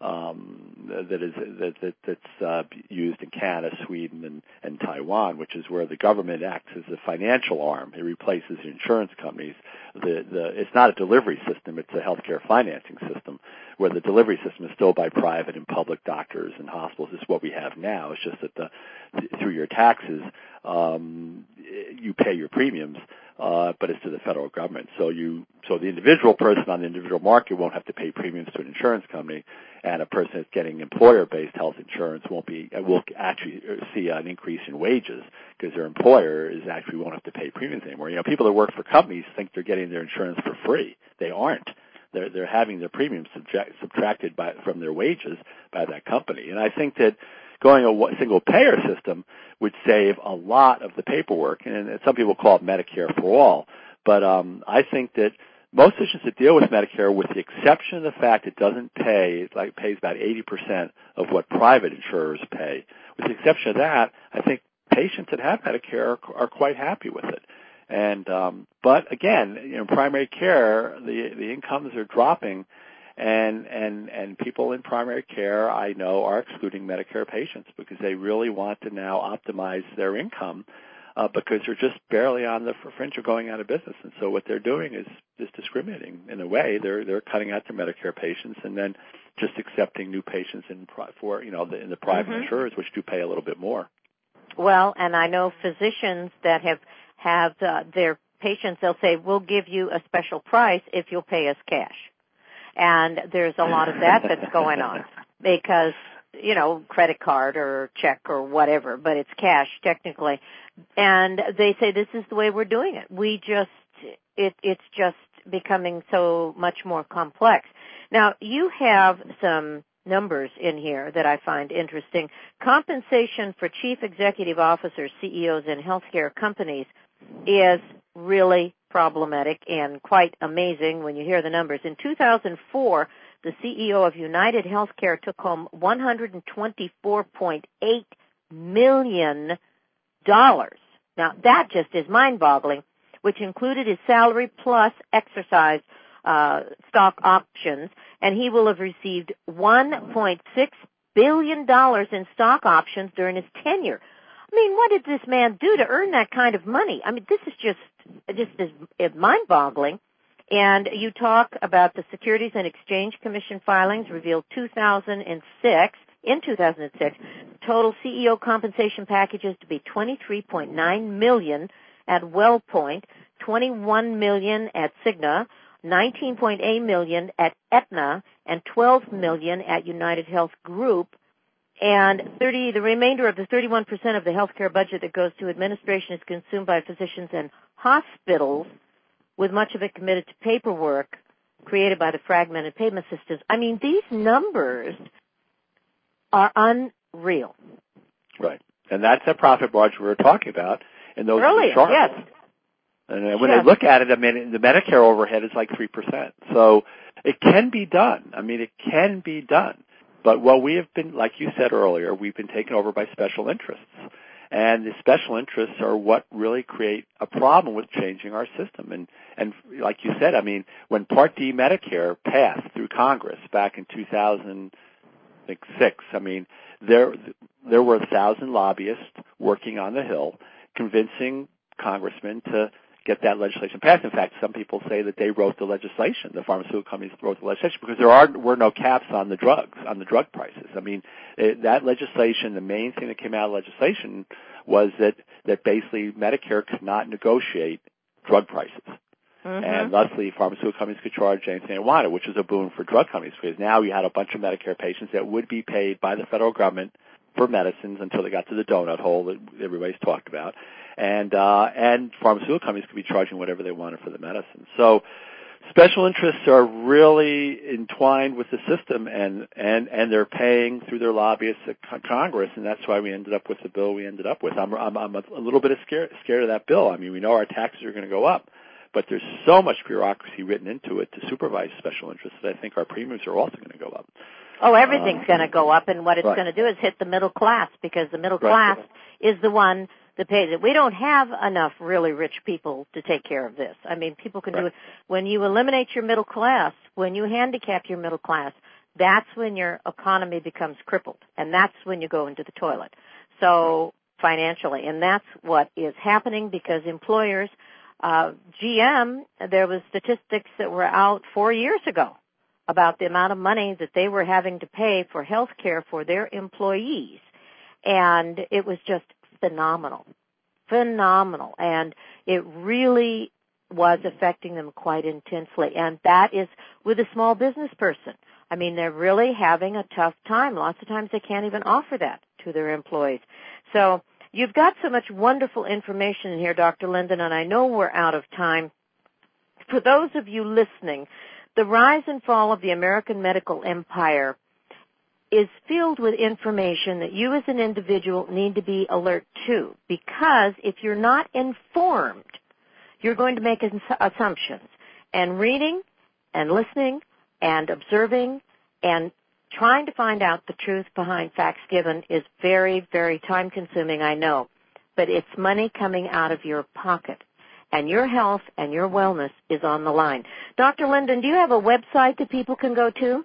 Um, that is that, that that's uh, used in Canada, Sweden, and, and Taiwan, which is where the government acts as a financial arm. It replaces the insurance companies. The, the it's not a delivery system; it's a healthcare financing system, where the delivery system is still by private and public doctors and hospitals. This is what we have now. It's just that the through your taxes, um, you pay your premiums. Uh, but it's to the federal government. So you, so the individual person on the individual market won't have to pay premiums to an insurance company, and a person that's getting employer-based health insurance won't be, will actually see an increase in wages because their employer is actually won't have to pay premiums anymore. You know, people that work for companies think they're getting their insurance for free. They aren't. They're, they're having their premiums subject, subtracted by, from their wages by that company. And I think that going a single payer system would save a lot of the paperwork, and some people call it Medicare for all. But um, I think that most physicians that deal with Medicare, with the exception of the fact it doesn't pay, it like pays about eighty percent of what private insurers pay. With the exception of that, I think patients that have Medicare are, are quite happy with it. And um, but again, you know, primary care, the the incomes are dropping. And, and, and people in primary care, I know, are excluding Medicare patients because they really want to now optimize their income uh, because they're just barely on the fringe of going out of business. And so what they're doing is, is discriminating in a way. They're, they're cutting out their Medicare patients and then just accepting new patients in, for, you know, the, in the private mm-hmm. insurers, which do pay a little bit more. Well, and I know physicians that have, have uh, their patients, they'll say, we'll give you a special price if you'll pay us cash. And there's a lot of that that's going on because, you know, credit card or check or whatever, but it's cash technically. And they say this is the way we're doing it. We just, it, it's just becoming so much more complex. Now, you have some numbers in here that I find interesting. Compensation for chief executive officers, C E Os in healthcare companies is really problematic and quite amazing when you hear the numbers. In two thousand four, the C E O of United Healthcare took home one hundred twenty-four point eight million dollars. Now, that just is mind-boggling, which included his salary plus exercise uh, stock options, and he will have received one point six billion dollars in stock options during his tenure. I mean, what did this man do to earn that kind of money? I mean, this is just, just is mind-boggling. And you talk about the Securities and Exchange Commission filings revealed two thousand six, in two thousand six, total C E O compensation packages to be twenty-three point nine million dollars at WellPoint, twenty-one million dollars at Cigna, nineteen point eight million dollars at Aetna, and twelve million dollars at United Health Group. And thirty, the remainder of the thirty-one percent of the healthcare budget that goes to administration is consumed by physicians and hospitals, with much of it committed to paperwork created by the fragmented payment systems. I mean, these numbers are unreal. Right. And that's that profit margin we were talking about. And those Earlier, are yes. And when yes. they look at it, I mean, the Medicare overhead is like three percent. So it can be done. I mean, it can be done. But what we have been, like you said earlier, we've been taken over by special interests. And the special interests are what really create a problem with changing our system. And, and like you said, I mean, when Part D Medicare passed through Congress back in two thousand six, I mean, there, there were a thousand lobbyists working on the Hill convincing congressmen to get that legislation passed. In fact, some people say that they wrote the legislation, the pharmaceutical companies wrote the legislation, because there are, were no caps on the drugs, on the drug prices. I mean, it, that legislation, the main thing that came out of legislation was that, that basically Medicare could not negotiate drug prices. Mm-hmm. And thusly, pharmaceutical companies could charge anything they wanted, which is a boon for drug companies, because now you had a bunch of Medicare patients that would be paid by the federal government for medicines until they got to the donut hole that everybody's talked about. And uh, and pharmaceutical companies could be charging whatever they wanted for the medicine. So special interests are really entwined with the system, and, and, and they're paying through their lobbyists at Congress, and that's why we ended up with the bill we ended up with. I'm, I'm, I'm a little bit scared, scared of that bill. I mean, we know our taxes are going to go up, but there's so much bureaucracy written into it to supervise special interests that I think our premiums are also going to go up. Oh, everything's um, going to go up, and what it's right. going to do is hit the middle class, because the middle right. class is the one that pays it. We don't have enough really rich people to take care of this. I mean, people can right. do it. When you eliminate your middle class, when you handicap your middle class, that's when your economy becomes crippled, and that's when you go into the toilet. So financially, and that's what is happening, because employers, uh, G M, there was statistics that were out four years ago about the amount of money that they were having to pay for health care for their employees. And it was just phenomenal, phenomenal. And it really was affecting them quite intensely. And that is with a small business person. I mean, they're really having a tough time. Lots of times they can't even offer that to their employees. So you've got so much wonderful information in here, Doctor Linden, and I know we're out of time. For those of you listening, The Rise and Fall of the American Medical Empire is filled with information that you as an individual need to be alert to, because if you're not informed, you're going to make assumptions. And reading and listening and observing and trying to find out the truth behind facts given is very, very time-consuming, I know. But it's money coming out of your pocket. And your health and your wellness is on the line. Doctor Linden, do you have a website that people can go to?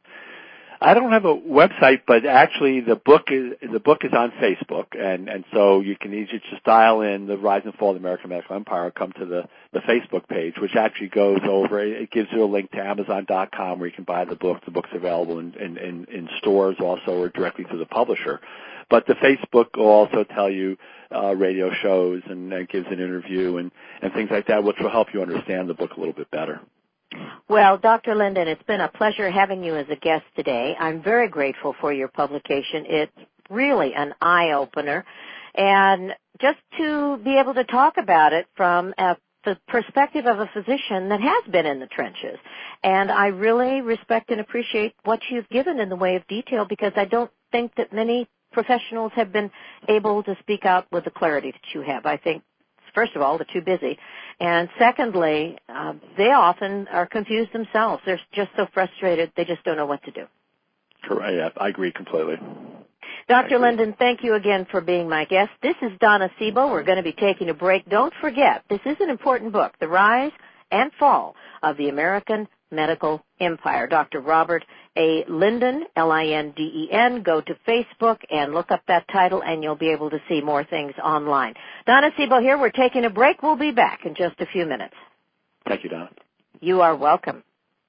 I don't have a website, but actually the book is the book is on Facebook, and, and so you can easily just dial in The Rise and Fall of the American Medical Empire, or come to the, the Facebook page, which actually goes over, it gives you a link to Amazon dot com where you can buy the book. The book's available in, in, in, in stores also, or directly to the publisher. But the Facebook will also tell you uh, radio shows, and it gives an interview and, and things like that, which will help you understand the book a little bit better. Well, Doctor Linden, it's been a pleasure having you as a guest today. I'm very grateful for your publication. It's really an eye-opener. And just to be able to talk about it from a, the perspective of a physician that has been in the trenches. And I really respect and appreciate what you've given in the way of detail, because I don't think that many professionals have been able to speak out with the clarity that you have. I think, first of all, they're too busy. And secondly, uh, they often are confused themselves. They're just so frustrated, they just don't know what to do. Correct. Yeah, I agree completely. Doctor Linden, thank you again for being my guest. This is Donna Sebo. We're going to be taking a break. Don't forget, this is an important book, The Rise and fall of the American Medical Empire. Doctor Robert A. Linden, L I N D E N. Go to Facebook and look up that title, and you'll be able to see more things online. Donna Sebo here. We're taking a break. We'll be back in just a few minutes. Thank you, Donna. You are welcome.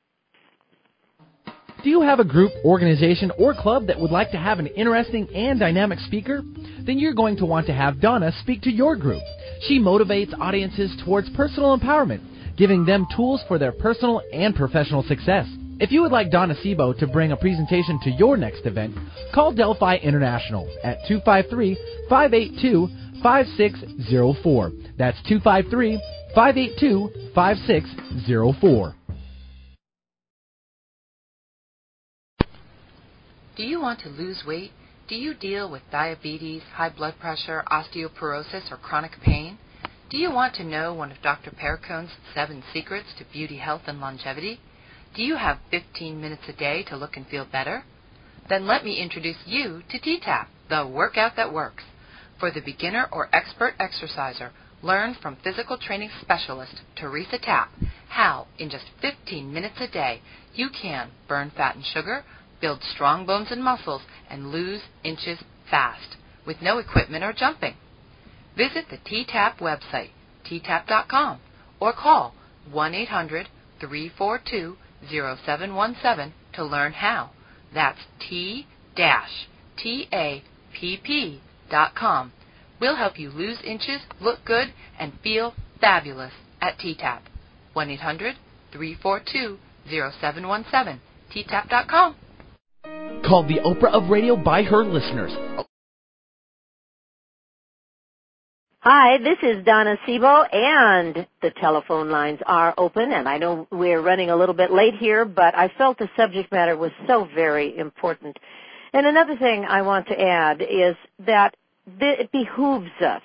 Do you have a group, organization, or club that would like to have an interesting and dynamic speaker? Then you're going to want to have Donna speak to your group. She motivates audiences towards personal empowerment, giving them tools for their personal and professional success. If you would like Donna Sebo to bring a presentation to your next event, call Delphi International at two five three, five eight two, five six zero four. That's two five three, five eight two, five six zero four. Do you want to lose weight? Do you deal with diabetes, high blood pressure, osteoporosis, or chronic pain? Do you want to know one of Doctor Perricone's seven secrets to beauty, health, and longevity? Do you have fifteen minutes a day to look and feel better? Then let me introduce you to T TAP, the workout that works. For the beginner or expert exerciser, learn from physical training specialist Teresa Tapp how, in just fifteen minutes a day, you can burn fat and sugar, build strong bones and muscles, and lose inches fast, with no equipment or jumping. Visit the T TAP website, T tap dot com, or call one eight hundred, three four two, zero seven one seven to learn how. That's T T A P P dot com. We'll help you lose inches, look good, and feel fabulous at T TAP. one eight hundred, three four two, zero seven one seven, T tap dot com. Called the Oprah of Radio by her listeners. Hi, this is Donna Sebo, and the telephone lines are open, and I know we're running a little bit late here, but I felt the subject matter was so very important. And another thing I want to add is that it behooves us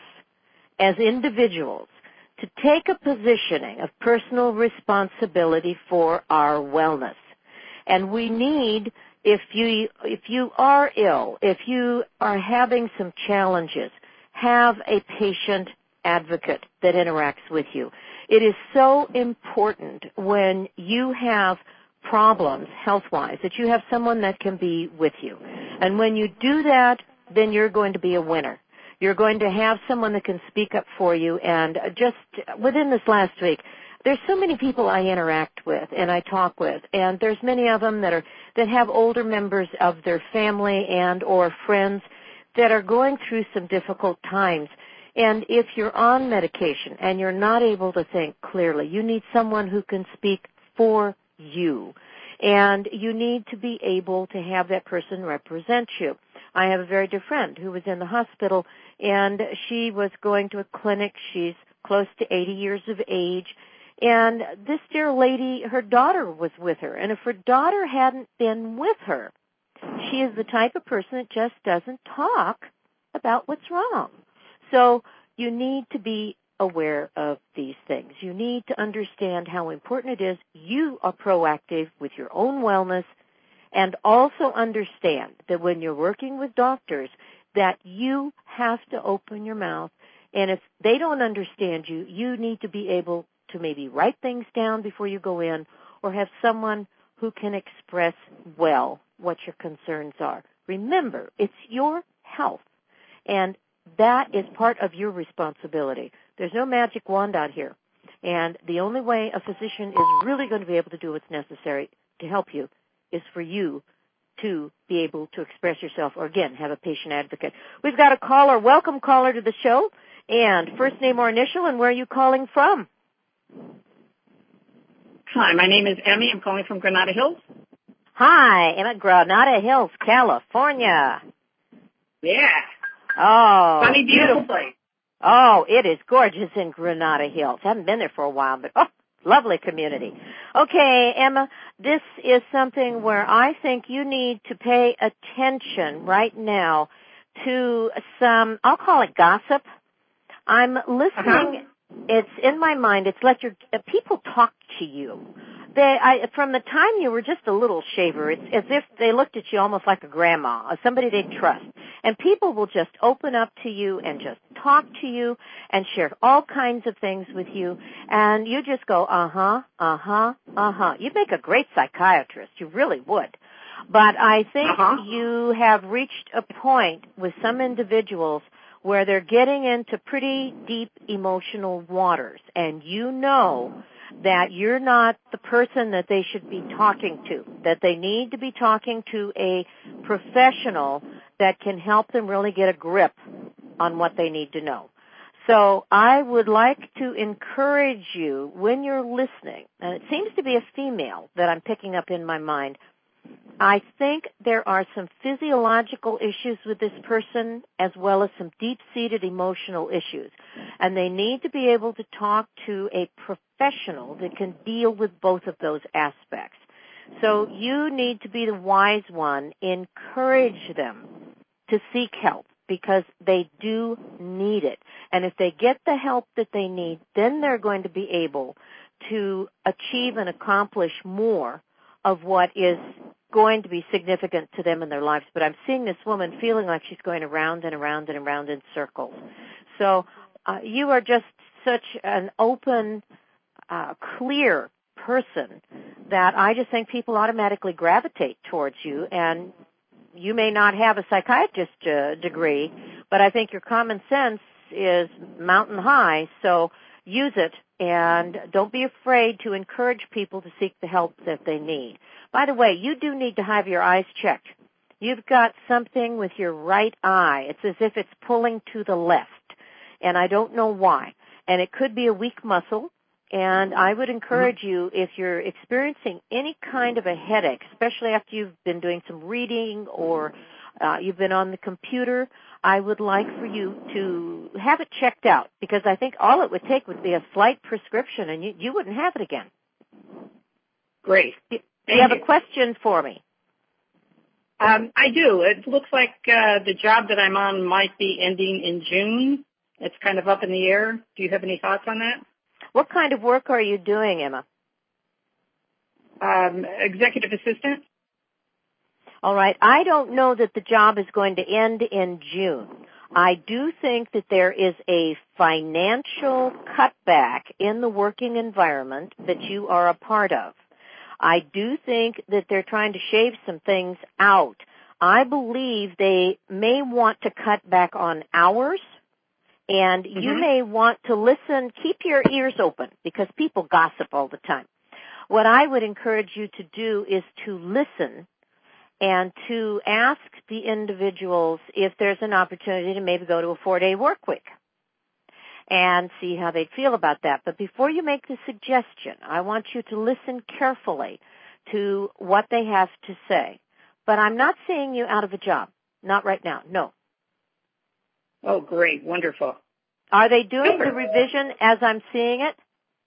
as individuals to take a positioning of personal responsibility for our wellness. And we need, if you if you are ill, if you are having some challenges, have a patient advocate that interacts with you. It is so important when you have problems health-wise that you have someone that can be with you. And when you do that, then you're going to be a winner. You're going to have someone that can speak up for you. And just within this last week, there's so many people I interact with and I talk with, and there's many of them that are that have older members of their family and or friends that are going through some difficult times. And if you're on medication and you're not able to think clearly, you need someone who can speak for you. And you need to be able to have that person represent you. I have a very dear friend who was in the hospital, and she was going to a clinic. She's close to eighty years of age. And this dear lady, her daughter was with her. And if her daughter hadn't been with her, she is the type of person that just doesn't talk about what's wrong. So you need to be aware of these things. You need to understand how important it is you are proactive with your own wellness, and also understand that when you're working with doctors that you have to open your mouth, and if they don't understand you, you need to be able to maybe write things down before you go in, or have someone who can express well what your concerns are. Remember, it's your health, and that is part of your responsibility. There's no magic wand out here, and the only way a physician is really going to be able to do what's necessary to help you is for you to be able to express yourself, or again, have a patient advocate. We've got a caller. Welcome, caller, to the show. And first name or initial, and where are you calling from? Hi, my name is Emmy. I'm calling from Granada Hills. Hi, Emma, Granada Hills, California. Yeah. Oh, sunny, beautiful place. Oh, it is gorgeous in Granada Hills. I haven't been there for a while, but oh, lovely community. Okay, Emma, this is something where I think you need to pay attention right now to some, I'll call it gossip. I'm listening. Uh-huh. It's in my mind. It's let your uh, people talk to you. They, I, from the time you were just a little shaver, it's as if they looked at you almost like a grandma, or somebody they trust. And people will just open up to you and just talk to you and share all kinds of things with you, and you just go, uh-huh, uh-huh, uh-huh. You'd make a great psychiatrist. You really would. But I think uh-huh. you have reached a point with some individuals where they're getting into pretty deep emotional waters, and you know that you're not the person that they should be talking to, that they need to be talking to a professional that can help them really get a grip on what they need to know. So I would like to encourage you when you're listening, and it seems to be a female that I'm picking up in my mind, I think there are some physiological issues with this person as well as some deep-seated emotional issues. And they need to be able to talk to a professional that can deal with both of those aspects. So you need to be the wise one. Encourage them to seek help because they do need it. And if they get the help that they need, then they're going to be able to achieve and accomplish more of what is going to be significant to them in their lives. But I'm seeing this woman feeling like she's going around and around and around in circles. So uh, you are just such an open, uh, clear person that I just think people automatically gravitate towards you. And you may not have a psychiatrist uh, degree, but I think your common sense is mountain high. So use it, and don't be afraid to encourage people to seek the help that they need. By the way, you do need to have your eyes checked. You've got something with your right eye. It's as if it's pulling to the left, and I don't know why. And it could be a weak muscle, and I would encourage you, if you're experiencing any kind of a headache, especially after you've been doing some reading or uh, you've been on the computer, I would like for you to have it checked out, because I think all it would take would be a slight prescription, and you, you wouldn't have it again. Great. Do you have a question for me? Um, I do. It looks like uh, the job that I'm on might be ending in June. It's kind of up in the air. Do you have any thoughts on that? What kind of work are you doing, Emma? Um, executive assistant. All right. I don't know that the job is going to end in June. I do think that there is a financial cutback in the working environment that you are a part of. I do think that they're trying to shave some things out. I believe they may want to cut back on hours, and mm-hmm. you may want to listen, keep your ears open, because people gossip all the time. What I would encourage you to do is to listen and to ask the individuals if there's an opportunity to maybe go to a four-day work week and see how they feel about that. But before you make the suggestion, I want you to listen carefully to what they have to say. But I'm not seeing you out of a job. Not right now, no. Oh, great. Wonderful. Are they doing Super. the revision as I'm seeing it?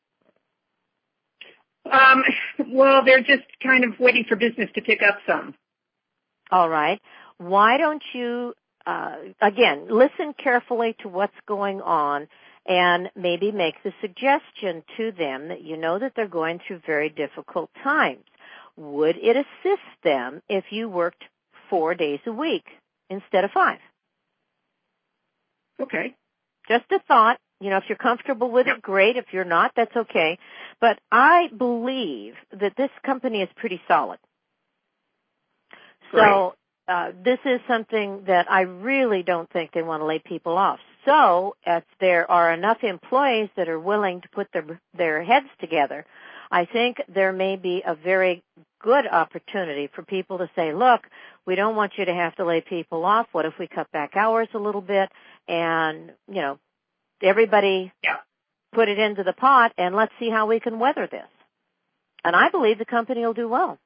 Um, well, they're just kind of waiting for business to pick up some. All right. Why don't you, uh, again, listen carefully to what's going on and maybe make the suggestion to them that you know that they're going through very difficult times. Would it assist them if you worked four days a week instead of five? Okay. Just a thought. You know, if you're comfortable with it, great. If you're not, that's okay. But I believe that this company is pretty solid. So uh, this is something that I really don't think they want to lay people off. So if there are enough employees that are willing to put their their heads together, I think there may be a very good opportunity for people to say, look, we don't want you to have to lay people off. What if we cut back hours a little bit and, you know, everybody yeah. put it into the pot and let's see how we can weather this. And I believe the company will do well.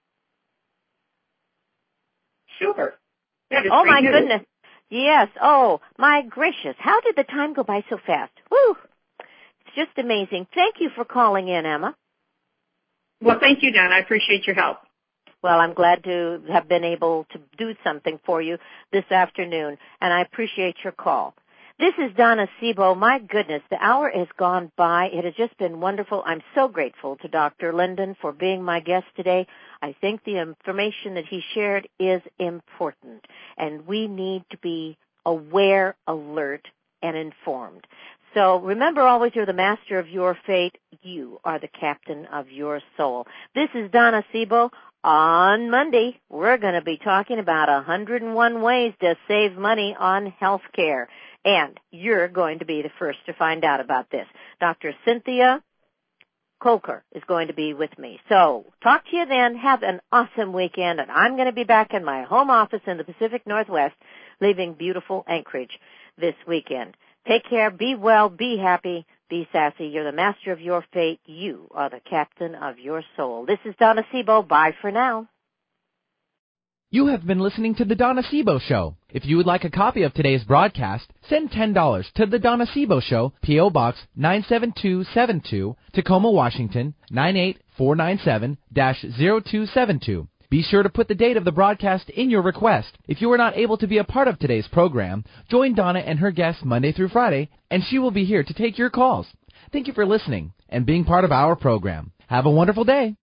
Super. Oh, my news. goodness. Yes. Oh, my gracious. How did the time go by so fast? Woo. It's just amazing. Thank you for calling in, Emma. Well, thank you, Don. I appreciate your help. Well, I'm glad to have been able to do something for you this afternoon, and I appreciate your call. This is Donna Sebo. My goodness, the hour has gone by. It has just been wonderful. I'm so grateful to Doctor Linden for being my guest today. I think the information that he shared is important, and we need to be aware, alert, and informed. So remember always, you're the master of your fate. You are the captain of your soul. This is Donna Sebo. On Monday, we're going to be talking about one hundred one ways to save money on health care. And you're going to be the first to find out about this. Doctor Cynthia Coker is going to be with me. So talk to you then. Have an awesome weekend. And I'm going to be back in my home office in the Pacific Northwest, leaving beautiful Anchorage this weekend. Take care. Be well. Be happy. Be sassy. You're the master of your fate. You are the captain of your soul. This is Donna Sebo. Bye for now. You have been listening to The Donna Sebo Show. If you would like a copy of today's broadcast, send ten dollars to The Donna Sebo Show, P O. Box nine seven two seven two, Tacoma, Washington, nine eight four nine seven dash zero two seven two. Be sure to put the date of the broadcast in your request. If you are not able to be a part of today's program, join Donna and her guests Monday through Friday, and she will be here to take your calls. Thank you for listening and being part of our program. Have a wonderful day.